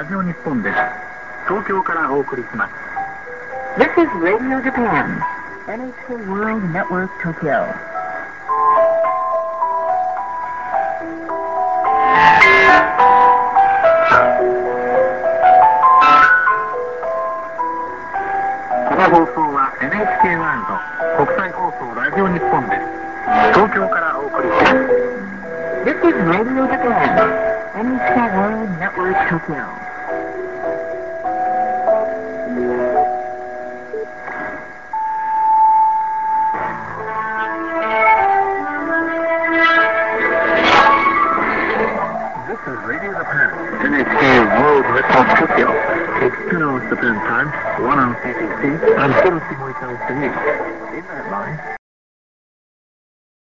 ラジオ日本です。東京からお送りします。 This is Radio Japan, NHK World Network Tokyo. この放送は NHK ワールド国際放送ラジオ日本です。東京からお送りします。 This is Radio Japan, NHK World Network Tokyo. This is Radio Japan, NHK World Network Tokyo. It's 2 hours Japan time, 1 hour CTC, and 7 Moikau City. In that line.